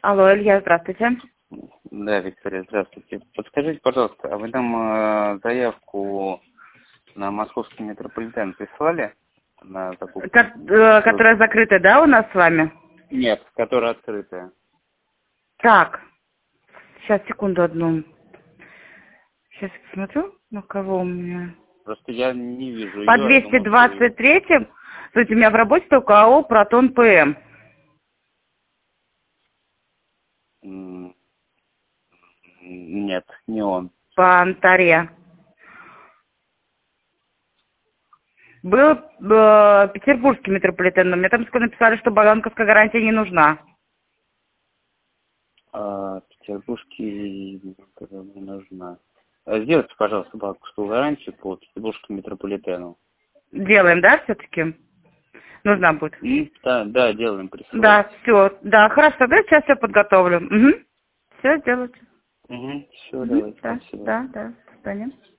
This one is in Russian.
Алло, Илья, здравствуйте. Да, Виктория, здравствуйте. Подскажите, пожалуйста, а вы нам заявку на московский метрополитен прислали? На закупку? Которая закрытая, да, у нас с вами? Нет, которая открытая. Так, сейчас, секунду одну. Сейчас я посмотрю, на кого у меня. Просто я не вижу По ее. 223-м, слушайте, у меня в работе только АО «Протон ПМ». Нет, не он. По Антаре. Был петербургский метрополитен, но мне там написали, что банковская гарантия не нужна. Петербургский не нужна. Сделайте, пожалуйста, банковскую гарантию по петербургскому метрополитену. Делаем, да, все-таки? Нужна будет. Да, делаем, присылайте. Да, все, да, хорошо, тогда сейчас все подготовлю. Угу. Все сделать. Все, давайте, Да, спасибо. да, до свидания.